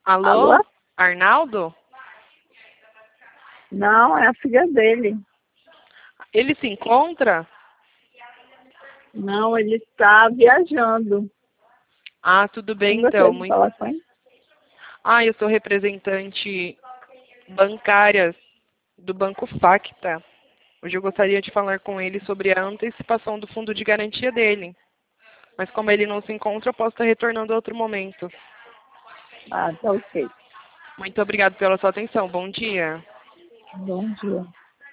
Alô? Alô? Arnaldo? Não, é a filha dele. Ele se encontra? Não, ele está viajando. Ah, tudo Quem bem então. gostaria de falar com ele? Eu sou representante bancária do Banco Facta. Hoje eu gostaria de falar com ele sobre a antecipação do fundo de garantia dele. Mas como ele não se encontra, eu posso estar retornando a outro momento. Ah, tá ok. Muito obrigado pela sua atenção. Bom dia. Bom dia.